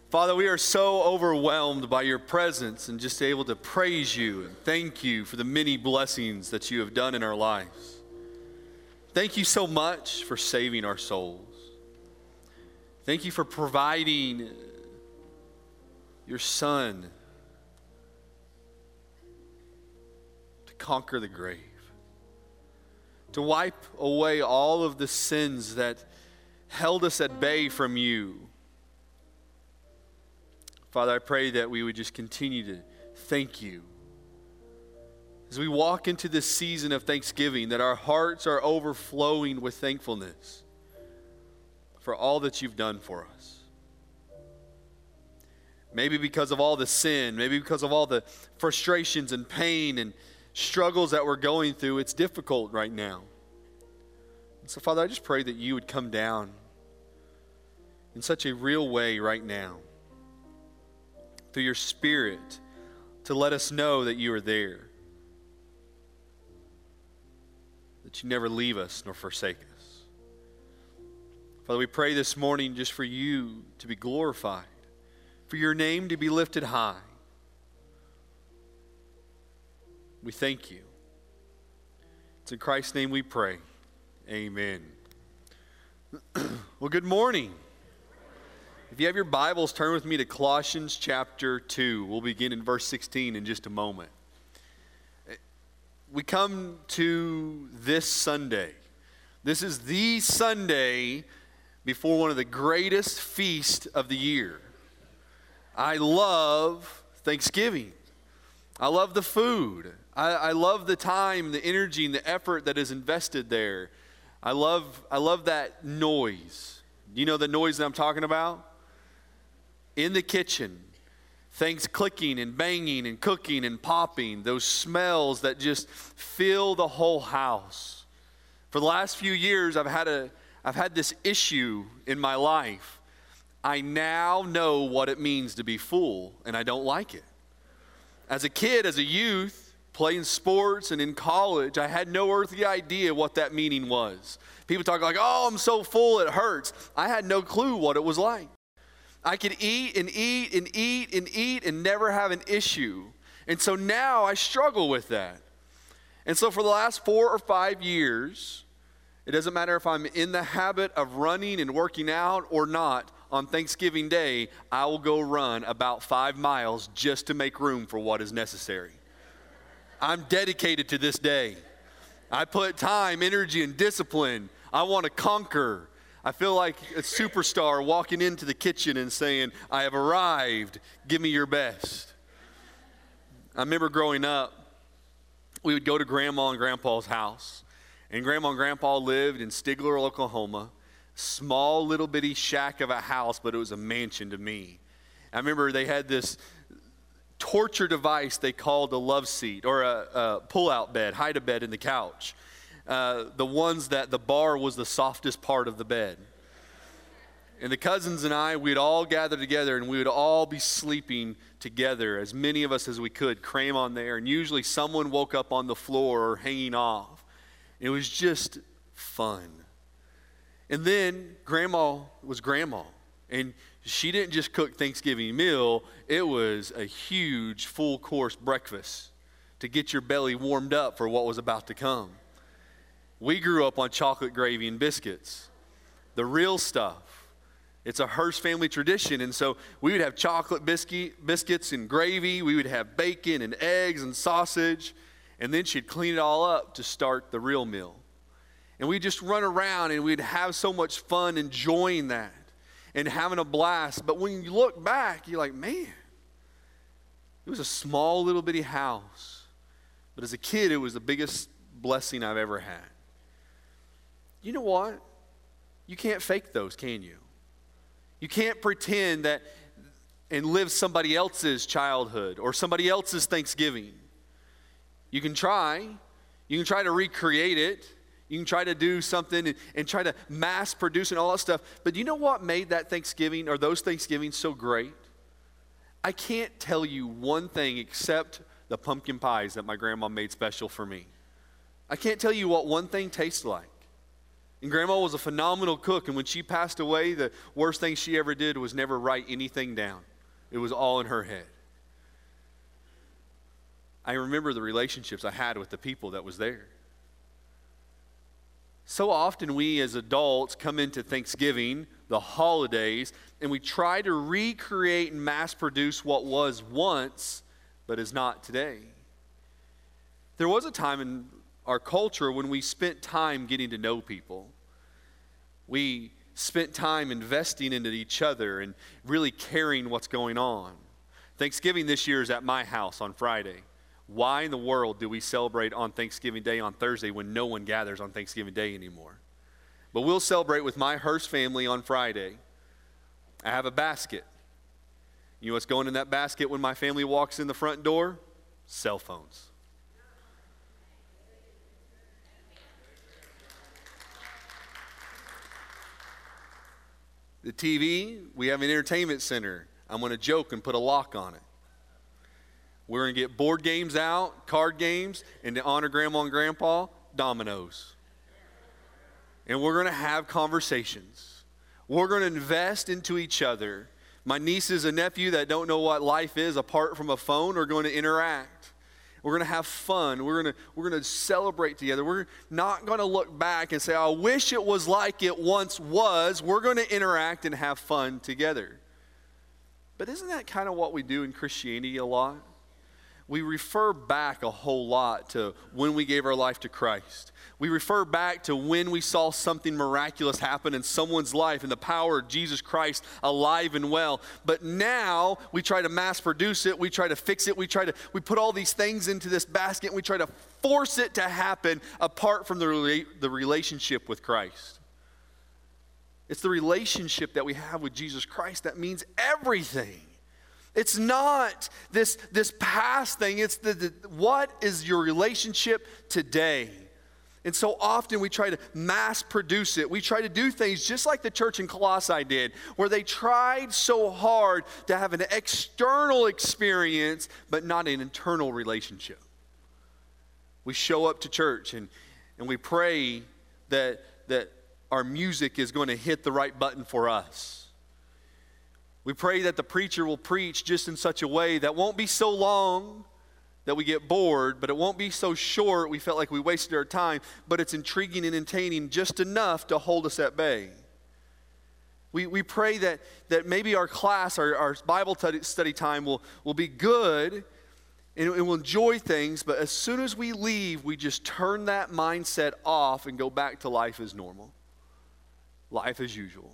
Father, we are so overwhelmed by your presence and just able to praise you and thank you for the many blessings that you have done in our lives. Thank you so much for saving our souls. Thank you for providing your Son to conquer the grave, to wipe away all of the sins that held us at bay from you. Father, I pray that we would just continue to thank you. As we walk into this season of Thanksgiving, that our hearts are overflowing with thankfulness for all that you've done for us. Maybe because of all the sin, maybe because of all the frustrations and pain and struggles that we're going through, it's difficult right now. And so, Father, I just pray that you would come down in such a real way right now, through your Spirit, to let us know that you are there, that you never leave us nor forsake us. Father, we pray this morning just for you to be glorified, for your name to be lifted high. We thank you. It's in Christ's name we pray. Amen. Well, good morning. If you have your Bibles, turn with me to Colossians chapter 2. We'll begin in verse 16 in just a moment. We come to this Sunday. This is the Sunday before one of the greatest feasts of the year. I love Thanksgiving. I love the food. I love the time, the energy, and the effort that is invested there. I love that noise. Do you know the noise that I'm talking about? In the kitchen, things clicking and banging and cooking and popping, those smells that just fill the whole house. For the last few years, I've had this issue in my life. I now know what it means to be full, and I don't like it. As a kid, as a youth, playing sports and in college, I had no earthly idea what that meaning was. People talk like, oh, I'm so full it hurts. I had no clue what it was like. I could eat and eat and eat and eat and never have an issue. And so now I struggle with that. And so for the last 4 or 5 years, it doesn't matter if I'm in the habit of running and working out or not, on Thanksgiving Day, I will go run about 5 miles just to make room for what is necessary. I'm dedicated to this day. I put time, energy, and discipline. I want to conquer. I feel like a superstar walking into the kitchen and saying, I have arrived, give me your best. I remember growing up, we would go to Grandma and Grandpa's house. And Grandma and Grandpa lived in Stigler, Oklahoma. Small little bitty shack of a house, but it was a mansion to me. I remember they had this torture device they called a love seat, or a pull-out bed, hide-a-bed in the couch. The ones that the bar was the softest part of the bed. And the cousins and I, we'd all gather together and we would all be sleeping together, as many of us as we could, cram on there. And usually someone woke up on the floor or hanging off. It was just fun. And then Grandma was Grandma. And she didn't just cook Thanksgiving meal, it was a huge full-course breakfast to get your belly warmed up for what was about to come. We grew up on chocolate gravy and biscuits, the real stuff. It's a Hearst family tradition, and so we would have chocolate biscuits and gravy. We would have bacon and eggs and sausage, and then she'd clean it all up to start the real meal. And we'd just run around, and we'd have so much fun enjoying that and having a blast. But when you look back, you're like, man, it was a small little bitty house. But as a kid, it was the biggest blessing I've ever had. You know what? You can't fake those, can you? You can't pretend that and live somebody else's childhood or somebody else's Thanksgiving. You can try. You can try to recreate it. You can try to do something and try to mass produce and all that stuff. But you know what made that Thanksgiving or those Thanksgivings so great? I can't tell you one thing except the pumpkin pies that my grandma made special for me. I can't tell you what one thing tastes like. And Grandma was a phenomenal cook, and when she passed away, the worst thing she ever did was never write anything down. It was all in her head. I remember the relationships I had with the people that was there. So often we as adults come into Thanksgiving, the holidays, and we try to recreate and mass produce what was once, but is not today. There was a time in our culture when we spent time getting to know people. We spent time investing into each other and really caring what's going on. Thanksgiving this year is at my house on Friday. Why in the world do we celebrate on Thanksgiving Day on Thursday when no one gathers on Thanksgiving Day anymore? But we'll celebrate with my Hearst family on Friday. I have a basket. You know what's going in that basket when my family walks in the front door? Cell phones. The TV, we have an entertainment center. I'm going to joke and put a lock on it. We're going to get board games out, card games, and to honor Grandma and Grandpa, dominoes. And we're going to have conversations. We're going to invest into each other. My nieces and nephew that don't know what life is apart from a phone are going to interact. We're going to have fun. We're going to celebrate together. We're not going to look back and say, I wish it was like it once was. We're going to interact and have fun together. But isn't that kind of what we do in Christianity a lot? We refer back a whole lot to when we gave our life to Christ. We refer back to when we saw something miraculous happen in someone's life and the power of Jesus Christ alive and well. But now we try to mass produce it. We try to fix it. We put all these things into this basket and we try to force it to happen apart from the relationship with Christ. It's the relationship that we have with Jesus Christ that means everything. It's not this past thing. It's what is your relationship today? And so often we try to mass produce it. We try to do things just like the church in Colossae did, where they tried so hard to have an external experience, but not an internal relationship. We show up to church and we pray that our music is going to hit the right button for us. We pray that the preacher will preach just in such a way that won't be so long that we get bored, but it won't be so short we felt like we wasted our time, but it's intriguing and entertaining just enough to hold us at bay. We pray that maybe our class, our Bible study time will be good and we'll enjoy things, but as soon as we leave, we just turn that mindset off and go back to life as normal, life as usual.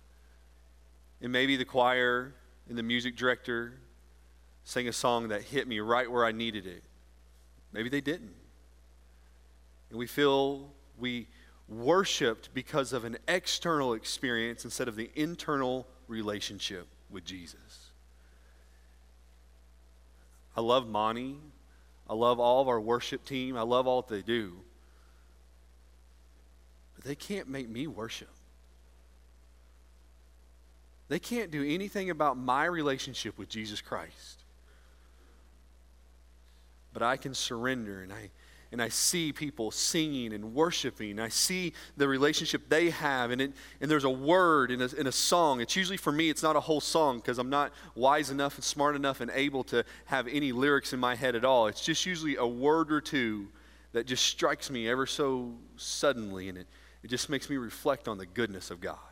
And maybe the choir and the music director sang a song that hit me right where I needed it. Maybe they didn't. And we feel we worshiped because of an external experience instead of the internal relationship with Jesus. I love Monty. I love all of our worship team. I love all that they do. But they can't make me worship. They can't do anything about my relationship with Jesus Christ. But I can surrender, and I see people singing and worshiping. I see the relationship they have, and there's a word in a song. It's usually, for me, it's not a whole song because I'm not wise enough and smart enough and able to have any lyrics in my head at all. It's just usually a word or two that just strikes me ever so suddenly, and it just makes me reflect on the goodness of God.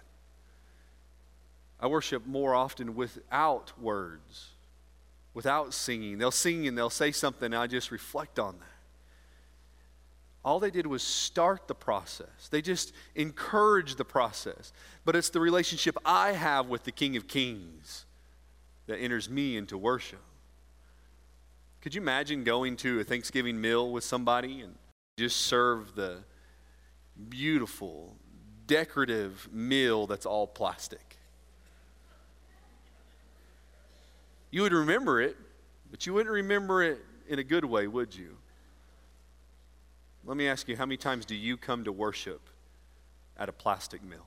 I worship more often without words, without singing. They'll sing and they'll say something, and I just reflect on that. All they did was start the process. They just encouraged the process. But it's the relationship I have with the King of Kings that enters me into worship. Could you imagine going to a Thanksgiving meal with somebody and just serve the beautiful, decorative meal that's all plastic? You would remember it, but you wouldn't remember it in a good way, would you? Let me ask you, how many times do you come to worship at a plastic meal?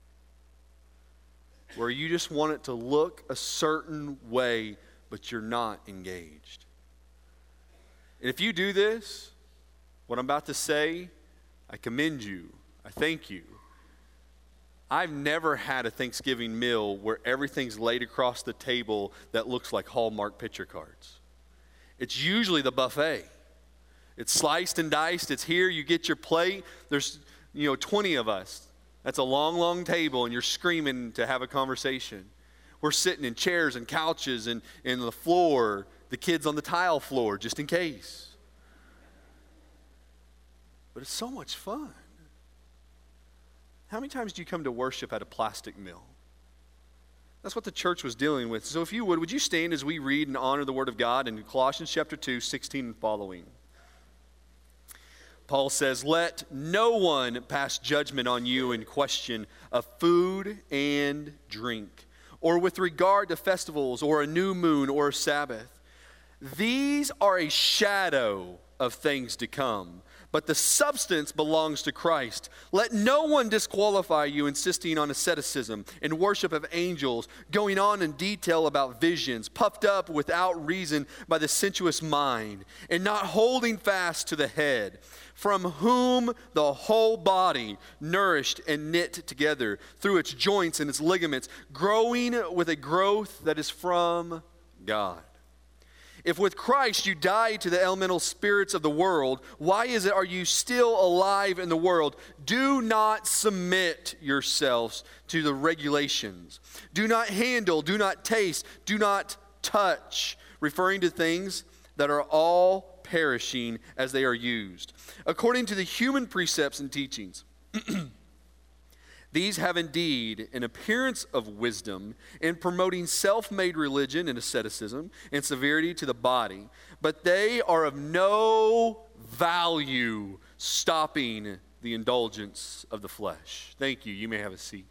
Where you just want it to look a certain way, but you're not engaged. And if you do this, what I'm about to say, I commend you. I thank you. I've never had a Thanksgiving meal where everything's laid across the table that looks like Hallmark picture cards. It's usually the buffet. It's sliced and diced. It's here. You get your plate. There's, 20 of us. That's a long, long table, and you're screaming to have a conversation. We're sitting in chairs and couches and the floor, the kids on the tile floor, just in case. But it's so much fun. How many times do you come to worship at a plastic meal? That's what the church was dealing with. So if you would you stand as we read and honor the Word of God in Colossians chapter 2, 16 and following. Paul says, "Let no one pass judgment on you in question of food and drink, or with regard to festivals, or a new moon, or a Sabbath. These are a shadow of things to come, but the substance belongs to Christ. Let no one disqualify you, insisting on asceticism and worship of angels, going on in detail about visions, puffed up without reason by the sensuous mind, and not holding fast to the head, from whom the whole body, nourished and knit together through its joints and its ligaments, growing with a growth that is from God. If with Christ you died to the elemental spirits of the world, why are you still alive in the world? Do not submit yourselves to the regulations. Do not handle, do not taste, do not touch, referring to things that are all perishing as they are used, according to the human precepts and teachings. These have indeed an appearance of wisdom in promoting self-made religion and asceticism and severity to the body, but they are of no value stopping the indulgence of the flesh." Thank you. You may have a seat.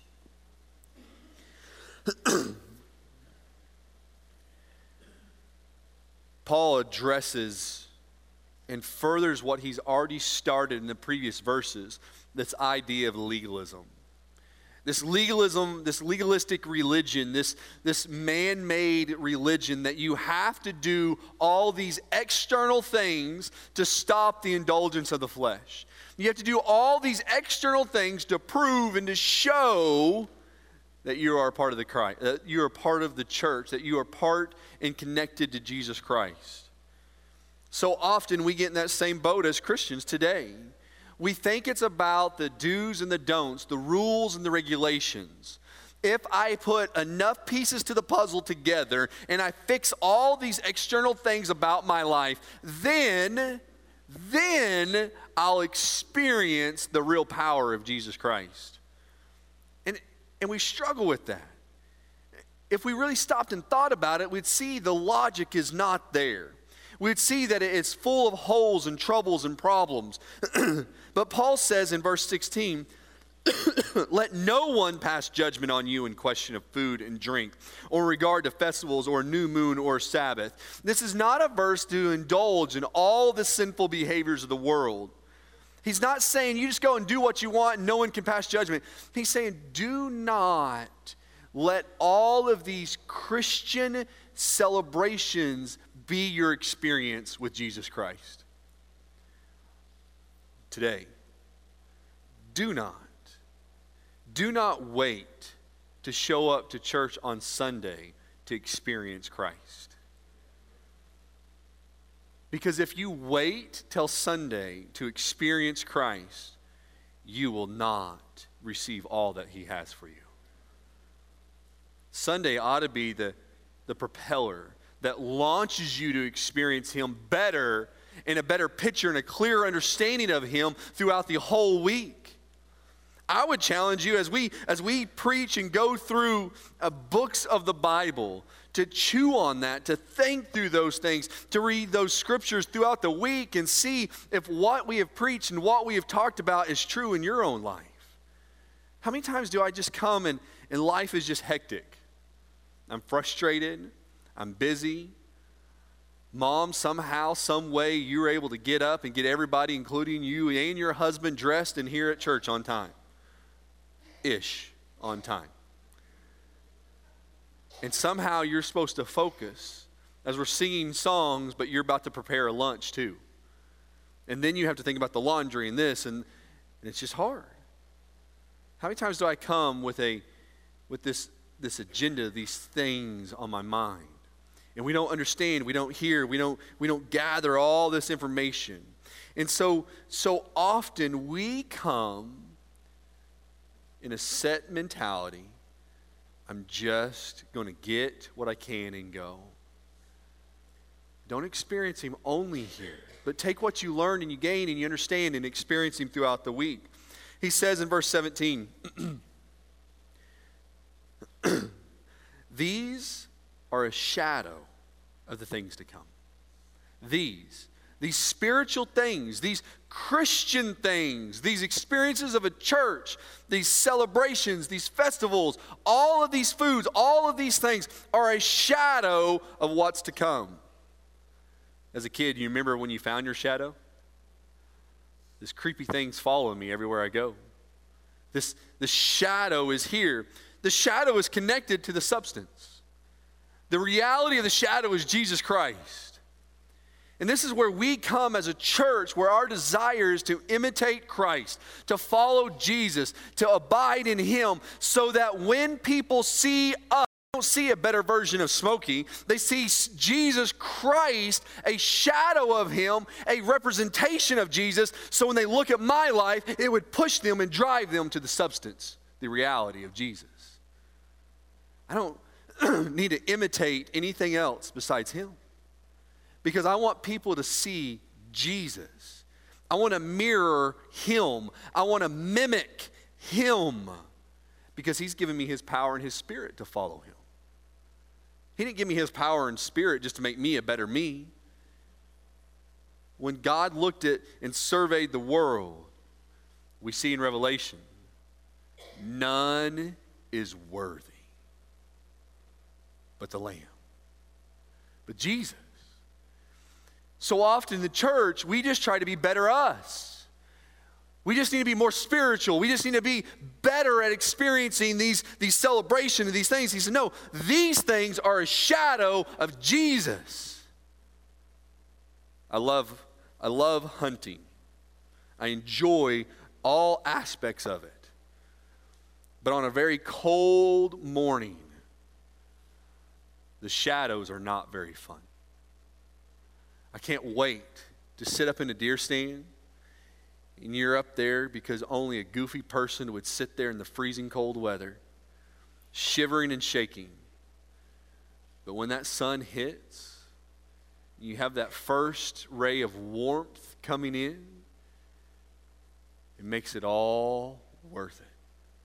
Paul addresses and furthers what he's already started in the previous verses, this idea of legalism. This legalism, this legalistic religion, this man-made religion that you have to do all these external things to stop the indulgence of the flesh. You have to do all these external things to prove and to show that you are a part of the Christ, that you are part of the church, that you are part and connected to Jesus Christ. So often we get in that same boat as Christians today. We think it's about the do's and the don'ts, the rules and the regulations. If I put enough pieces to the puzzle together and I fix all these external things about my life, then I'll experience the real power of Jesus Christ. And we struggle with that. If we really stopped and thought about it, we'd see the logic is not there. We'd see that it's full of holes and troubles and problems. But Paul says in verse 16, "Let no one pass judgment on you in question of food and drink, or in regard to festivals, or new moon, or Sabbath." This is not a verse to indulge in all the sinful behaviors of the world. He's not saying you just go and do what you want and no one can pass judgment. He's saying do not let all of these Christian celebrations be your experience with Jesus Christ. Today, do not wait to show up to church on Sunday to experience Christ. Because if you wait till Sunday to experience Christ, you will not receive all that He has for you. Sunday ought to be the propeller that launches you to experience Him better, in a better picture and a clearer understanding of Him throughout the whole week. I would challenge you as we preach and go through books of the Bible to chew on that, to think through those things, to read those scriptures throughout the week and see if what we have preached and what we have talked about is true in your own life. How many times do I just come and life is just hectic? I'm frustrated. I'm busy. Mom, somehow, some way, you're able to get up and get everybody, including you and your husband, dressed and here at church on time. On time. And somehow you're supposed to focus as we're singing songs, but you're about to prepare a lunch too. And then you have to think about the laundry and this, and it's just hard. How many times do I come with this agenda, these things on my mind? And we don't understand, we don't hear, we don't gather all this information. And so often we come in a set mentality. I'm just going to get what I can and go. Don't experience him only here, but take what you learn and you gain and you understand and experience him throughout the week. He says in verse 17, these are a shadow of the things to come. These spiritual things, these Christian things, these experiences of a church, these celebrations, these festivals, all of these foods, all of these things are a shadow of what's to come. As a kid, you remember when you found your shadow? This creepy thing's following me everywhere I go. The shadow is here. The shadow is connected to the substance. The reality of the shadow is Jesus Christ. And this is where we come as a church, where our desire is to imitate Christ, to follow Jesus, to abide in him, so that when people see us, they don't see a better version of Smokey. They see Jesus Christ, a shadow of him, a representation of Jesus. So when they look at my life, it would push them and drive them to the substance, the reality of Jesus. I don't need to imitate anything else besides him, because I want people to see Jesus. I want to mirror him. I want to mimic him, because he's given me his power and his spirit to follow him. He didn't give me his power and spirit just to make me a better me. When God looked at and surveyed the world, we see in Revelation, none is worthy but the Lamb, but Jesus. So often in the church, we just try to be better us. We just need to be more spiritual. We just need to be better at experiencing these celebrations and these things. He said, no, these things are a shadow of Jesus. I love hunting. I enjoy all aspects of it. But on a very cold morning, the shadows are not very fun. I can't wait to sit up in a deer stand, and you're up there because only a goofy person would sit there in the freezing cold weather, shivering and shaking. But when that sun hits, you have that first ray of warmth coming in, it makes it all worth it.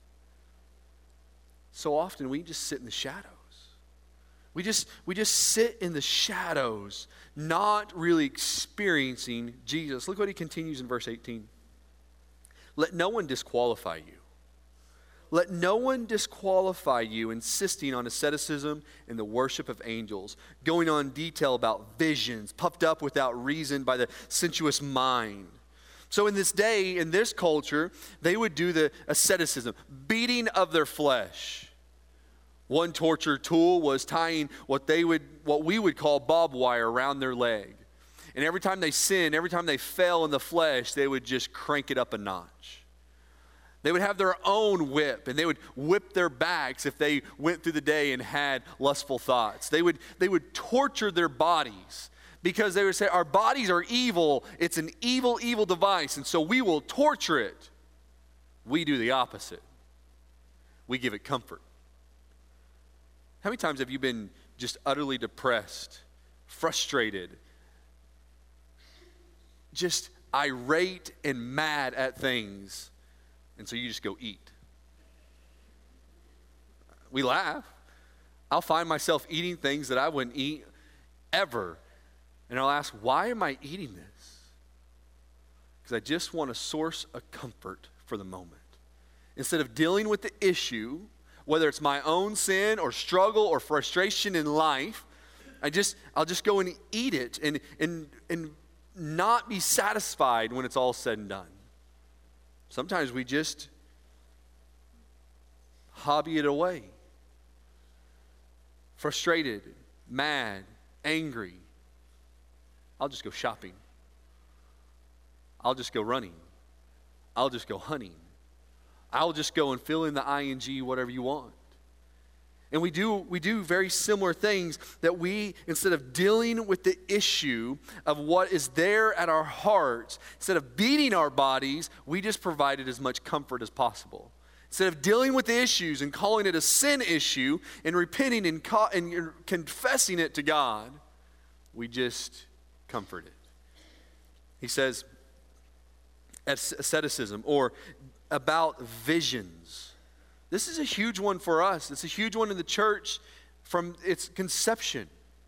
So often we just sit in the shadows. We just sit in the shadows, not really experiencing Jesus. Look what he continues in verse 18. Let no one disqualify you. Let no one disqualify you, insisting on asceticism and the worship of angels, going on detail about visions, puffed up without reason by the sensuous mind. So in this day, in this culture, they would do the asceticism, beating of their flesh. One torture tool was tying what we would call barbed wire around their leg. And every time they sinned, every time they fell in the flesh, they would just crank it up a notch. They would have their own whip, and they would whip their backs if they went through the day and had lustful thoughts. They would torture their bodies, because they would say, our bodies are evil. It's an evil, evil device, and so we will torture it. We do the opposite. We give it comfort. How many times have you been just utterly depressed, frustrated, just irate and mad at things, and so you just go eat? We laugh. I'll find myself eating things that I wouldn't eat ever, and I'll ask, why am I eating this? Because I just want a source of comfort for the moment. Instead of dealing with the issue, whether it's my own sin or struggle or frustration in life, I'll just go and eat it and not be satisfied when it's all said and done. Sometimes we just hobby it away. Frustrated, mad, angry. I'll just go shopping. I'll just go running. I'll just go hunting. I'll just go and fill in the ing, whatever you want. And we do very similar things that we, instead of dealing with the issue of what is there at our hearts, instead of beating our bodies, we just provided as much comfort as possible. Instead of dealing with the issues and calling it a sin issue and repenting and confessing it to God, we just comfort it. He says, asceticism, or about visions. This is a huge one for us. It's a huge one in the church from its conception.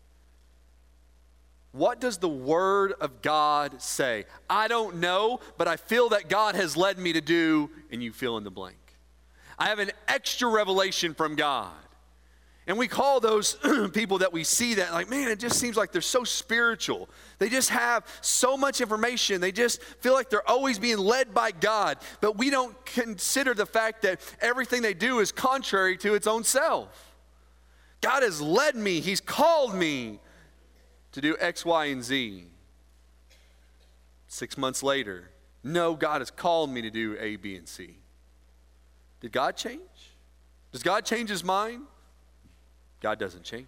What does the Word of God say? I don't know, but I feel that God has led me to do, and you fill in the blank. I have an extra revelation from God. And we call those people that we see that like, man, it just seems like they're so spiritual. They just have so much information. They just feel like they're always being led by God. But we don't consider the fact that everything they do is contrary to its own self. God has led me. He's called me to do X, Y, and Z. 6 months later, no, God has called me to do A, B, and C. Did God change? Does God change his mind? God doesn't change.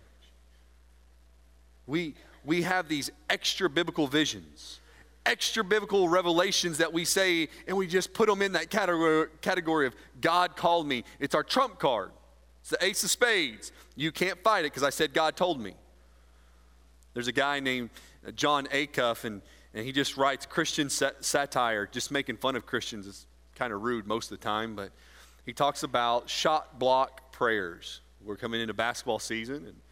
We have these extra biblical visions, extra biblical revelations that we say, and we just put them in that category of God called me. It's our trump card. It's the ace of spades. You can't fight it because I said God told me. There's a guy named John Acuff, and he just writes Christian satire, just making fun of Christians. It's kind of rude most of the time, but he talks about shot block prayers. We're coming into basketball season, and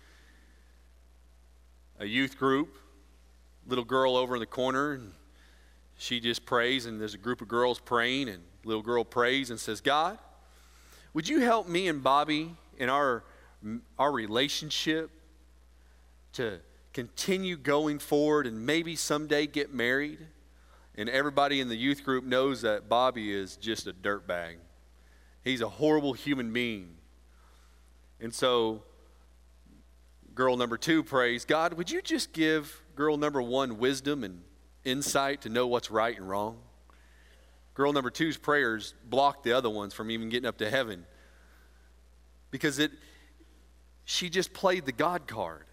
a youth group, little girl over in the corner, and she just prays, and there's a group of girls praying, and little girl prays and says, God, would you help me and Bobby in our relationship to continue going forward and maybe someday get married? And everybody in the youth group knows that Bobby is just a dirtbag. He's a horrible human being. And so girl number 2 prays, God, would you just give girl number 1 wisdom and insight to know what's right and wrong? Girl number 2's prayers blocked the other ones from even getting up to heaven because she just played the God card.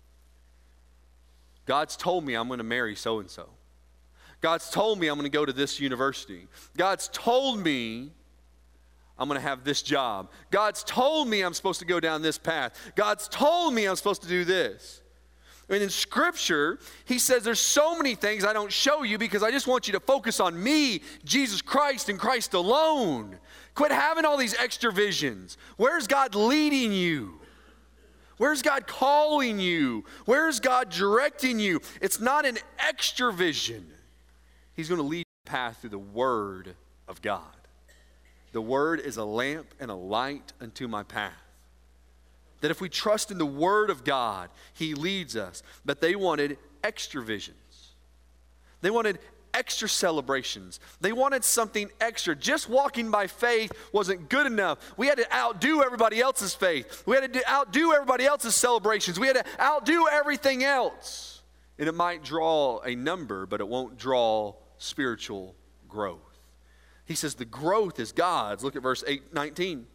God's told me I'm going to marry so-and-so. God's told me I'm going to go to this university. God's told me I'm going to have this job. God's told me I'm supposed to go down this path. God's told me I'm supposed to do this. And in Scripture, he says there's so many things I don't show you because I just want you to focus on me, Jesus Christ, and Christ alone. Quit having all these extra visions. Where's God leading you? Where's God calling you? Where's God directing you? It's not an extra vision. He's going to lead you path through the Word of God. The Word is a lamp and a light unto my path. That if we trust in the Word of God, He leads us. But they wanted extra visions. They wanted extra celebrations. They wanted something extra. Just walking by faith wasn't good enough. We had to outdo everybody else's faith. We had to outdo everybody else's celebrations. We had to outdo everything else. And it might draw a number, but it won't draw spiritual growth. He says the growth is God's. Look at verse 19.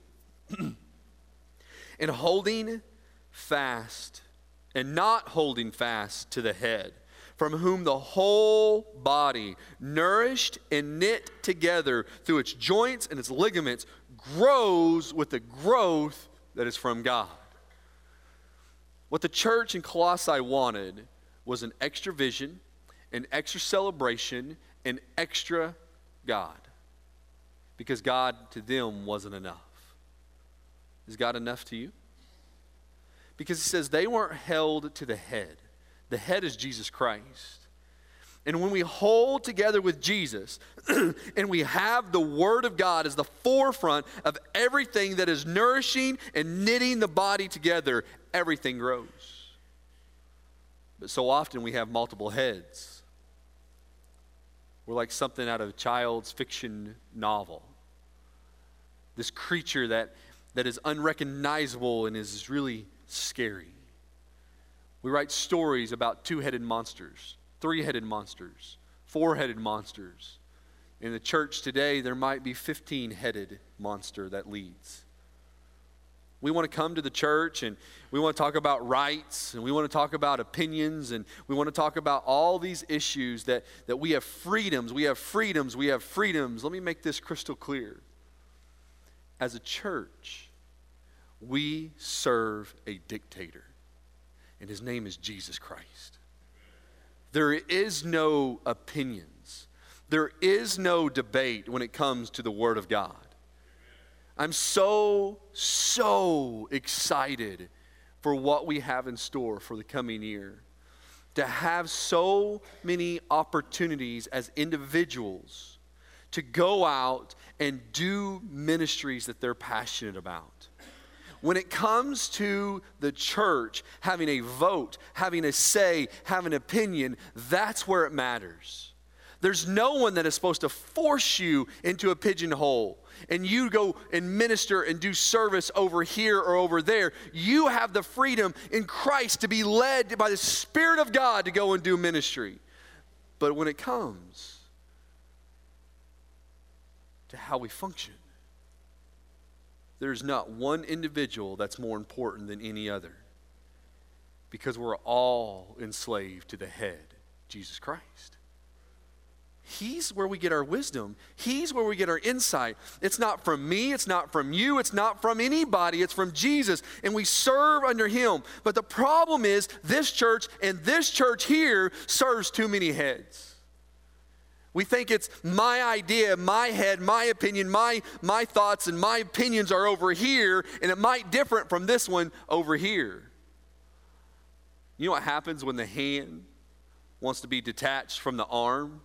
And holding fast and not holding fast to the head, from whom the whole body, nourished and knit together through its joints and its ligaments, grows with the growth that is from God. What the church in Colossae wanted was an extra vision, an extra celebration, an extra God. Because God to them wasn't enough. Is God enough to you? Because it says they weren't held to the head. The head is Jesus Christ. And when we hold together with Jesus and we have the Word of God as the forefront of everything that is nourishing and knitting the body together, everything grows. But so often we have multiple heads. We're like something out of a child's fiction novel. This creature that is unrecognizable and is really scary. We write stories about 2-headed monsters, 3-headed monsters, 4-headed monsters. In the church today, there might be 15-headed monster that leads. We want to come to the church and we want to talk about rights and we want to talk about opinions and we want to talk about all these issues that we have freedoms, we have freedoms, we have freedoms. Let me make this crystal clear. As a church, we serve a dictator, and his name is Jesus Christ. There is no opinions. There is no debate when it comes to the Word of God. I'm so excited for what we have in store for the coming year. To have so many opportunities as individuals to go out and do ministries that they're passionate about. When it comes to the church having a vote, having a say, having an opinion, that's where it matters. There's no one that is supposed to force you into a pigeonhole and you go and minister and do service over here or over there. You have the freedom in Christ to be led by the Spirit of God to go and do ministry. But when it comes to how we function, there's not one individual that's more important than any other, because we're all enslaved to the head, Jesus Christ. He's where we get our wisdom. He's where we get our insight. It's not from me. It's not from you. It's not from anybody. It's from Jesus. And we serve under him. But the problem is this church and this church here serves too many heads. We think it's my idea, my head, my opinion, my thoughts and my opinions are over here, and it might differ from this one over here. You know what happens when the hand wants to be detached from the arm?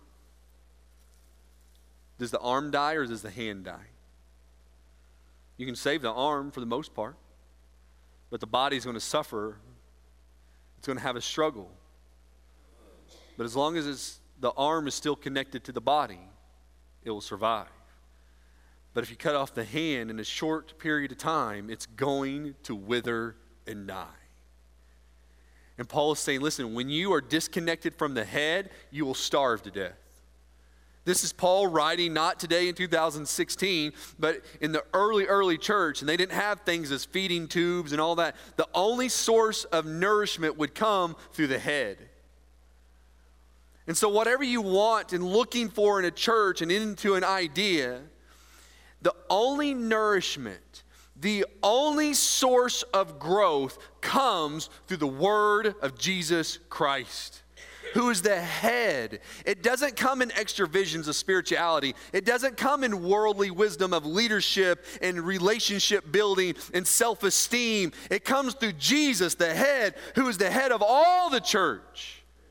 Does the arm die or does the hand die? You can save the arm for the most part, but the body's going to suffer. It's going to have a struggle. But as long as the arm is still connected to the body, it will survive. But if you cut off the hand in a short period of time, it's going to wither and die. And Paul is saying, listen, when you are disconnected from the head, you will starve to death. This is Paul writing not today in 2016, but in the early church, and they didn't have things as feeding tubes and all that. The only source of nourishment would come through the head. And so whatever you want and looking for in a church and into an idea, the only nourishment, the only source of growth comes through the word of Jesus Christ, who is the head. It doesn't come in extra visions of spirituality. It doesn't come in worldly wisdom of leadership and relationship building and self-esteem. It comes through Jesus, the head, who is the head of all the church.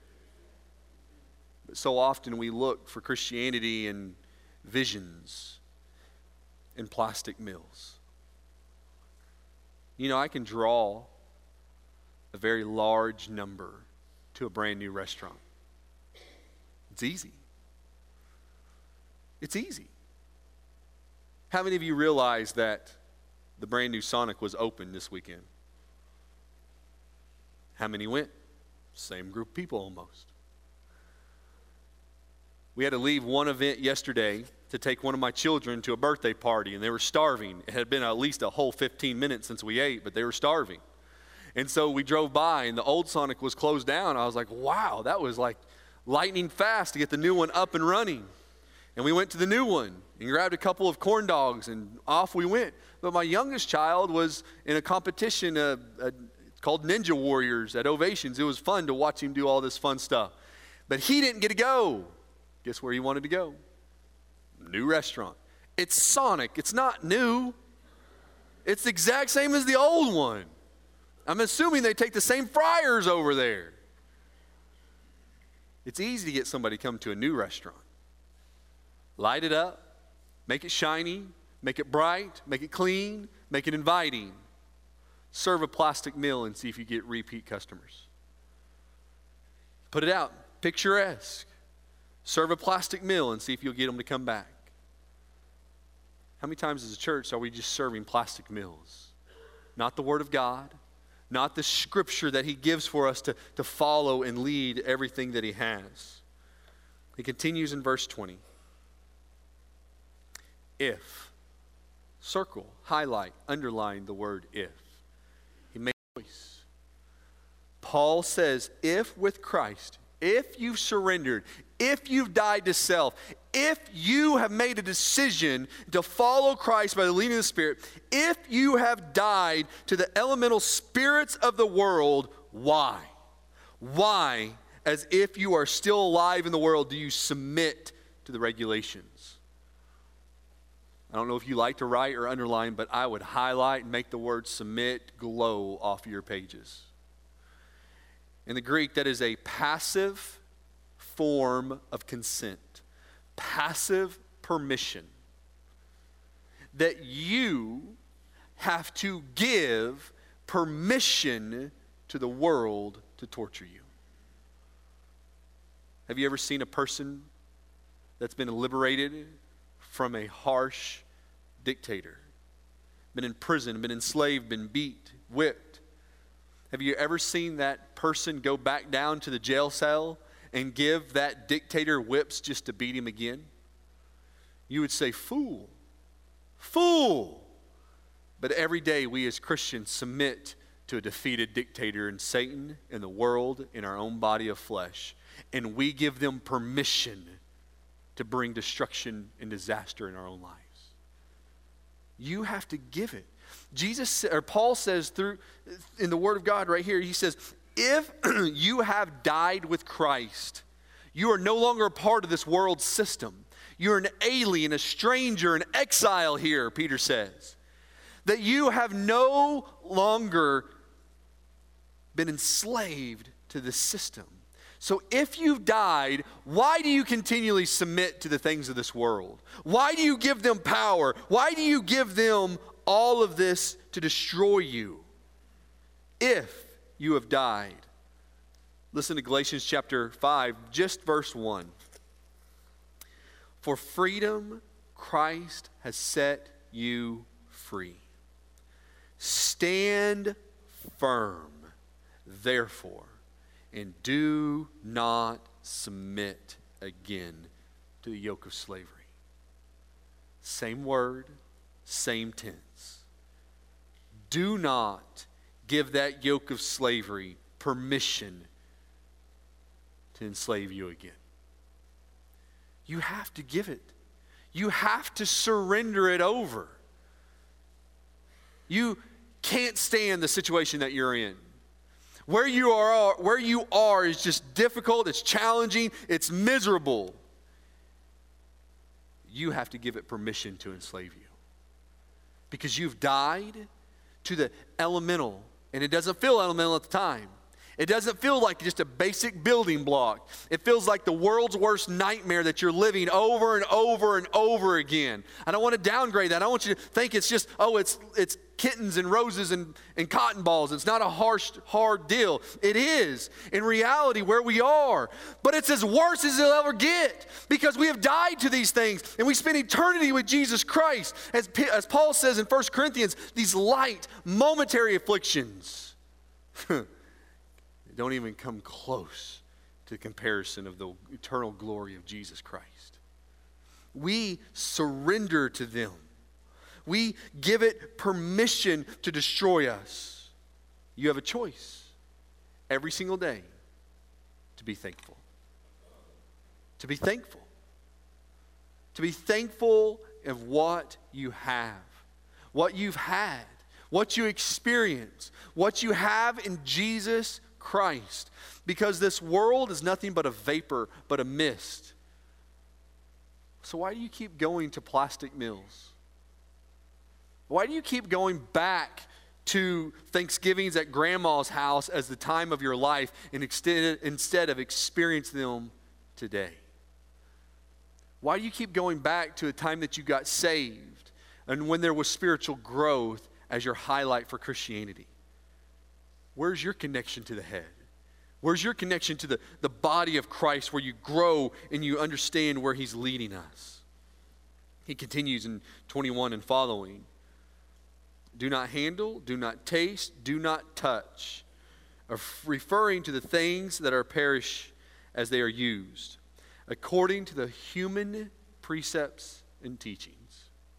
But so often we look for Christianity in visions in plastic mills. You know, I can draw a very large number to a brand new restaurant. It's easy. It's easy. How many of you realize that the brand new Sonic was open this weekend? How many went? Same group of people almost. We had to leave one event yesterday to take one of my children to a birthday party, and they were starving. It had been at least a whole 15 minutes since we ate, but they were starving. And so we drove by, and the old Sonic was closed down. I was like, wow, that was like lightning fast to get the new one up and running. And we went to the new one and grabbed a couple of corn dogs, and off we went. But my youngest child was in a competition called Ninja Warriors at Ovations. It was fun to watch him do all this fun stuff. But he didn't get to go. Guess where he wanted to go? New restaurant. It's Sonic. It's not new. It's the exact same as the old one. I'm assuming they take the same fryers over there. It's easy to get somebody to come to a new restaurant. Light it up, make it shiny, make it bright, make it clean, make it inviting. Serve a plastic meal and see if you get repeat customers. Put it out, picturesque. Serve a plastic meal and see if you'll get them to come back. How many times as a church are we just serving plastic meals? Not the Word of God, not the Scripture that He gives for us to follow and lead everything that He has. He continues in verse 20. if. Circle, highlight, underline the word if. He made a choice. Paul says, if with Christ, if you've surrendered, if you've died to self, if you have made a decision to follow Christ by the leading of the Spirit, if you have died to the elemental spirits of the world, why? Why, as if you are still alive in the world, do you submit to the regulations? I don't know if you like to write or underline, but I would highlight and make the word submit glow off your pages. In the Greek, that is a passive form of consent, passive permission, that you have to give permission to the world to torture you. Have you ever seen a person that's been liberated from a harsh dictator, been in prison, been enslaved, been beat, whipped? Have you ever seen that person go back down to the jail cell and give that dictator whips just to beat him again? You would say, fool, fool. But every day we as Christians submit to a defeated dictator in Satan, in the world, in our own body of flesh. And we give them permission to bring destruction and disaster in our own lives. You have to give it. Paul says in the Word of God right here, he says, if you have died with Christ, you are no longer a part of this world system. You're an alien, a stranger, an exile here, Peter says. That you have no longer been enslaved to this system. So if you've died, why do you continually submit to the things of this world? Why do you give them power? Why do you give them all of this to destroy you? If you have died. Listen to Galatians chapter 5, just verse 1. For freedom, Christ has set you free. Stand firm, therefore, and do not submit again to the yoke of slavery. Same word, same tense. Do not give that yoke of slavery permission to enslave you again. You have to give it. You have to surrender it over. You can't stand the situation that you're in. Where you are is just difficult, it's challenging, it's miserable. You have to give it permission to enslave you. Because you've died to the elemental, and it doesn't feel elemental at the time. It doesn't feel like just a basic building block. It feels like the world's worst nightmare that you're living over and over and over again. I don't want to downgrade that. I don't want you to think it's just, it's kittens and roses and cotton balls. It's not a harsh, hard deal. It is, in reality, where we are. But it's as worse as it'll ever get because we have died to these things and we spend eternity with Jesus Christ. As Paul says in 1 Corinthians, these light, momentary afflictions don't even come close to the comparison of the eternal glory of Jesus Christ. We surrender to them. We give it permission to destroy us. You have a choice every single day to be thankful. To be thankful. To be thankful of what you have, what you've had, what you experience, what you have in Jesus Christ, because this world is nothing but a vapor, but a mist. So why do you keep going to plastic mills? Why do you keep going back to Thanksgivings at grandma's house as the time of your life instead of experiencing them today? Why do you keep going back to a time that you got saved and when there was spiritual growth as your highlight for Christianity? Where's your connection to the head? Where's your connection to the body of Christ where you grow and you understand where he's leading us? He continues in 21 and following. Do not handle, do not taste, do not touch, referring to the things that are perish as they are used, according to the human precepts and teachings.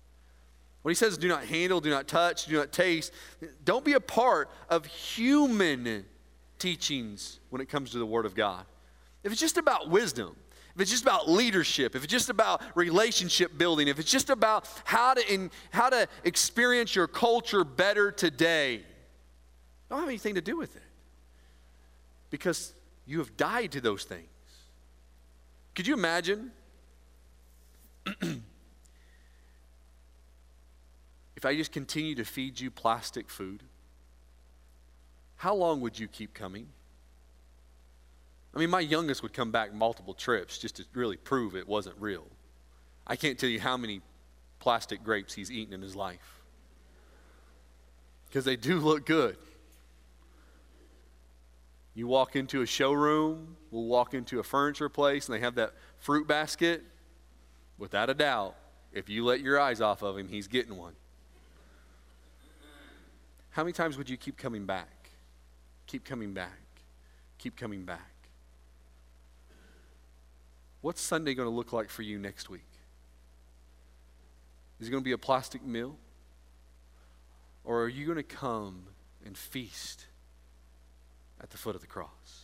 When he says do not handle, do not touch, do not taste, don't be a part of human teachings when it comes to the Word of God. If it's just about wisdom, if it's just about leadership, if it's just about relationship building, if it's just about how to experience your culture better today, don't have anything to do with it. Because you have died to those things. Could you imagine if I just continue to feed you plastic food? How long would you keep coming? I mean, my youngest would come back multiple trips just to really prove it wasn't real. I can't tell you how many plastic grapes he's eaten in his life. Because they do look good. You walk into a showroom, we'll walk into a furniture place, and they have that fruit basket. Without a doubt, if you let your eyes off of him, he's getting one. How many times would you keep coming back? Keep coming back. Keep coming back. What's Sunday going to look like for you next week? Is it going to be a plastic meal? Or are you going to come and feast at the foot of the cross?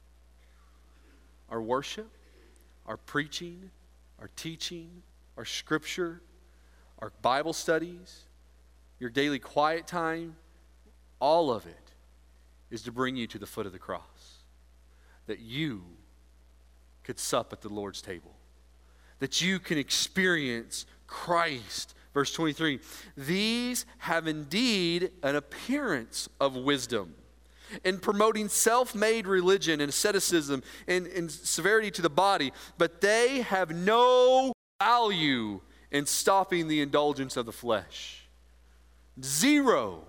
Our worship, our preaching, our teaching, our scripture, our Bible studies, your daily quiet time, all of it is to bring you to the foot of the cross. That you could sup at the Lord's table. That you can experience Christ. Verse 23, these have indeed an appearance of wisdom in promoting self-made religion and asceticism and severity to the body, but they have no value in stopping the indulgence of the flesh. Zero.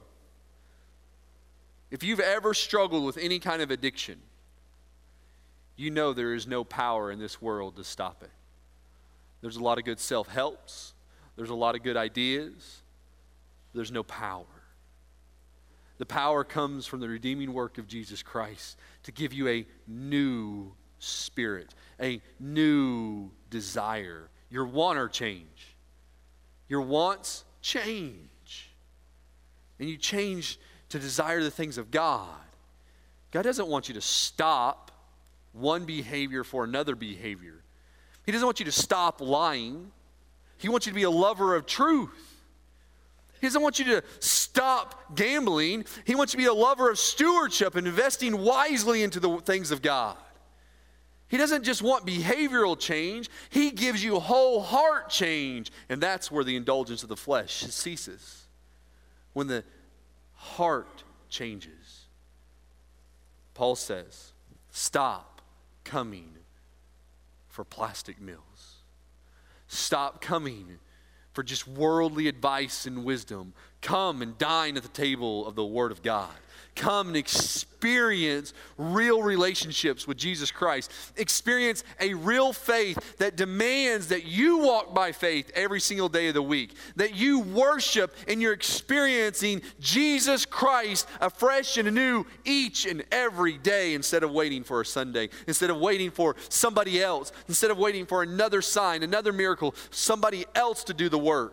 If you've ever struggled with any kind of addiction, you know there is no power in this world to stop it. There's a lot of good self-helps. There's a lot of good ideas. There's no power. The power comes from the redeeming work of Jesus Christ to give you a new spirit, a new desire. Your want or change. Your wants change. And you change to desire the things of God. God doesn't want you to stop one behavior for another behavior. He doesn't want you to stop lying. He wants you to be a lover of truth. He doesn't want you to stop gambling. He wants you to be a lover of stewardship and investing wisely into the things of God. He doesn't just want behavioral change. He gives you whole heart change. And that's where the indulgence of the flesh ceases. When the heart changes. Paul says, stop coming for plastic meals. Stop coming for just worldly advice and wisdom. Come and dine at the table of the Word of God. Come and experience real relationships with Jesus Christ. Experience a real faith that demands that you walk by faith every single day of the week. That you worship and you're experiencing Jesus Christ afresh and anew each and every day instead of waiting for a Sunday, instead of waiting for somebody else, instead of waiting for another sign, another miracle, somebody else to do the work.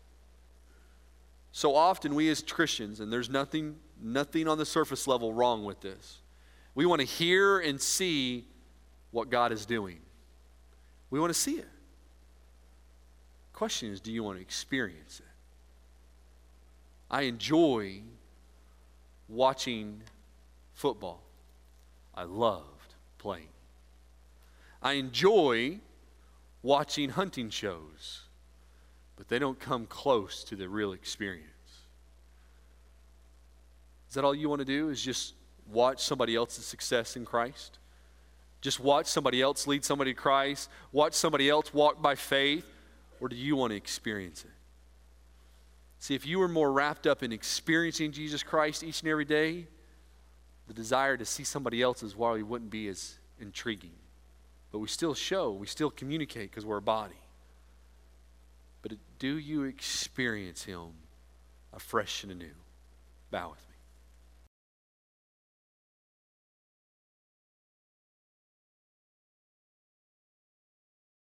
So often we as Christians, and there's nothing on the surface level wrong with this. We want to hear and see what God is doing. We want to see it. Question is, do you want to experience it? I enjoy watching football. I loved playing. I enjoy watching hunting shows, but they don't come close to the real experience. Is that all you want to do, is just watch somebody else's success in Christ? Just watch somebody else lead somebody to Christ? Watch somebody else walk by faith? Or do you want to experience it? See, if you were more wrapped up in experiencing Jesus Christ each and every day, the desire to see somebody else's probably wouldn't be as intriguing. But we still communicate because we're a body. But do you experience Him afresh and anew? Bow with me.